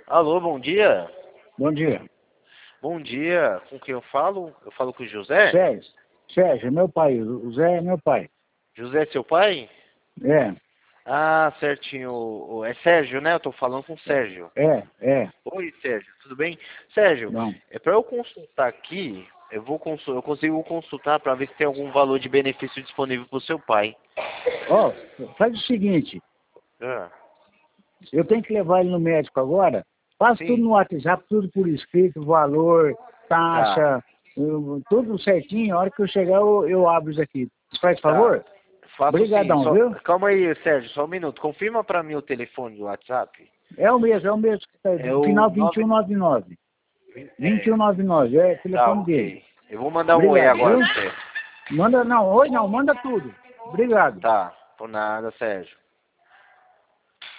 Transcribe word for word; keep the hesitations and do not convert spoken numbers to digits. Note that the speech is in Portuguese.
Alô, bom dia. Bom dia. Bom dia. Com quem eu falo? Eu falo com o José? Sérgio. Sérgio, é meu pai. O Zé é meu pai. José é seu pai? É, Ah, certinho. O- É Sérgio, né? Eu tô falando com o Sérgio. é, é. Oi, Sérgio. Tudo bem? Sérgio, Não. é para eu consultar aqui, eu vou consul... eu consigo consultar para ver se tem algum valor de benefício disponível para o seu pai. Ó, faz o seguinte. Ah, Eu tenho que levar ele no médico agora. Passa tudo sim. no WhatsApp, tudo por escrito, valor, Tá. taxa, eu- tudo certinho. A hora que eu chegar, eu, eu abro isso aqui. Você faz Tá. favor? Faço sim. Obrigadão, Só... viu? Calma aí, Sérgio, só um minuto. Confirma para mim o telefone do WhatsApp. É o mesmo, é o mesmo que tá aí. É o Final vinte e um nove. noventa e nove. vinte e um É. noventa e nove, é o Tá, telefone dele. ok. Eu vou mandar um oi Obrigado, agora viu? pra você. Manda, não, oi não, manda tudo. Obrigado. Tá, por nada, Sérgio.